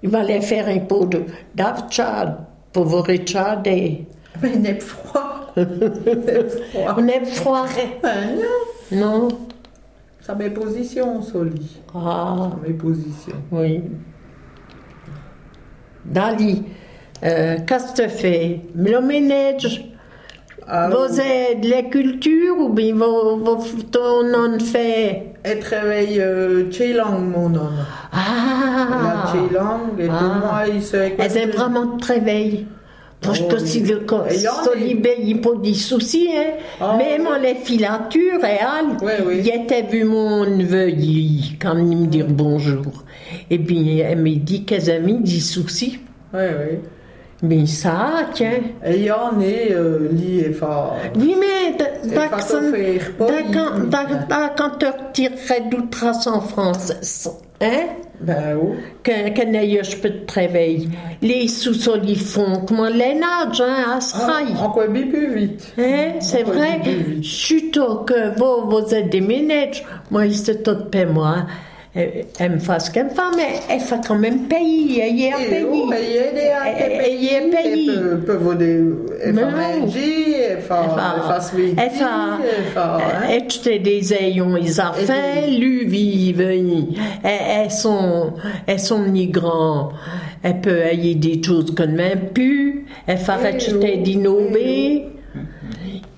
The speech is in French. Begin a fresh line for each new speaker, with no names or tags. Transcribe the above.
il va les faire un pot d'avchad pour vous regarder.
Mais il n'est froid.
On est froid. Non.
Ça met position, Soli.
Ah.
Ça met position.
Oui. Dali, qu'est-ce que tu fais? Le ménage, vous êtes la culture ou bien ton en fait?
Elle travaille Chelang, mon nom. La Chelang, et moi, il se...
Elle est vraiment travail. Je te dis le solibé, il n'y a pas de soucis, hein. Même les filatures et all, il était vu mon neveu quand il me dit bonjour. Et puis, elle m'a dit qu'elle a mis des soucis.
Oui.
Mais ça, tiens.
Et il y en a, lié fort.
Oui, mais quand tu retirerais d'outrance en France, hein?
Ben oui.
Qu'un je peux te réveiller. Les sous-sols, ils font comment les nages, hein, à Sraï.
Encore bien plus vite.
Hein, c'est vrai. Chuto que vous êtes des ménages. Moi, ils se tout paient moi. Elle me fait ce qu'elle me fait, mais elle fait quand même payer. Elle y est payée. Elle y est payée.
Elle fait manger, elle
fait des ayons, ils ont fait, lui vivent. Elles sont migrants. Elle peut avoir des choses qu'on n'aime plus. Elle fait acheter d'innover.